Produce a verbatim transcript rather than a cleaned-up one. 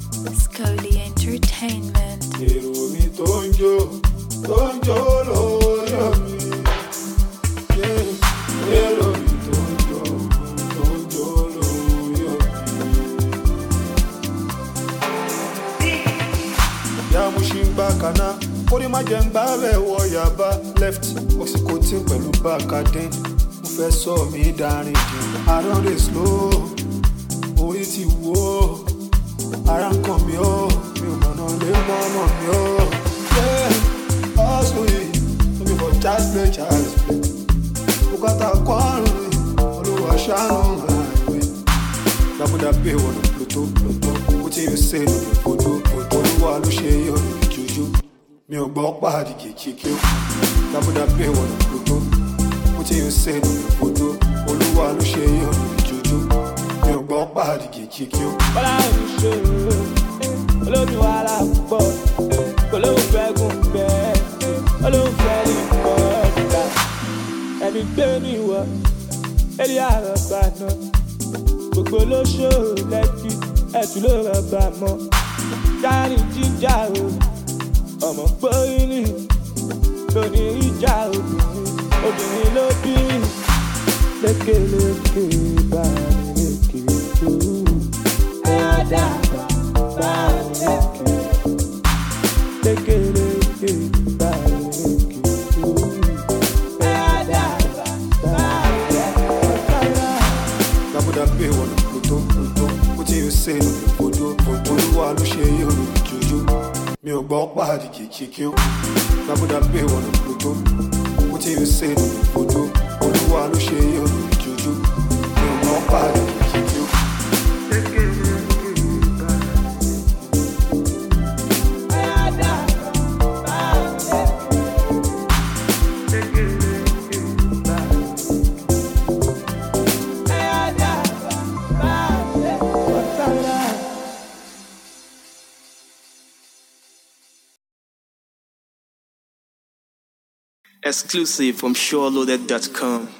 Scully Entertainment. Èrò mi tó ń jó, tó ń jó lórí mi. Èrò mi tó ń jó, tó ń jó lórí mi. Ìyá mo ṣì ń gbá kaná, orí má jẹ́ ń gbá rẹ̀ wọ yàbá. Left, oxycontin pẹ̀lú Bacardin. Mo fẹ́ sọ mí dárin jù. Àrùn rẹ̀ slow, orí ti wó. Ara ń kàn mí ó, mi ò mọ̀nà lé mọ́nà mi ó. Yeah, hustle yìí, lómi for child's play, child's play. Bùkátà kọ́rùn mi, olúwa ṣàánú àìwé. Dábúdà pé wọ̀nà Pluto, Pluto. Ó ti yóò ṣe lómi fojú, fojú. Olúwa ló ṣe yí ọ̀nà ìjújú. Mi ò gbọ́ pàdé kìkìkì ó. Dábúdà pé wọ̀nà Pluto. Ó ti yóò ṣe lómi fojú. Olúwa ló ṣe yí ọ̀nà ìjújú. Mi ò gbọ́ pàdé kìkìkì ó. Bọ́lá mi ṣe olómi wàhálà púpọ̀, olóhùn fẹ́ gùn bẹ́ẹ̀, olóhùn fẹ́ ní pọ̀ nígbà. Ẹni gbé mi wọ̀, èlé àrọ̀bà náà. Gbogbo olóṣò lẹ́kì, ẹ̀tún ló rọ̀bà mọ́. Jáàní jíjà o, ọmọ gbórí ni, lónìí ìjà obìnrin, obìnrin ló bí mi. Lékeleke bá mi lékè tó. Ẹ̀yà bá mi lékè. Lékeleke bá mi lékè tó. Ẹ̀yà bá mi lékè. Dábúdà pé wọ̀nà Pluto, Pluto. Ó ti yóò ṣe lómi fojú, fojú. Olúwa ló ṣe yí ọ̀nà ìjújú. Mi ò gbọ́ pàdé kìkìkì ó. Dábúdà pé wọ̀nà Pluto. Ó ti yóò ṣe lómi fojú. Olúwa ló ṣe yí ọ̀nà ìjújú. Mi ò gbọ́ pàdé kìkìkì ó. Exclusive from SureLoaded dot com.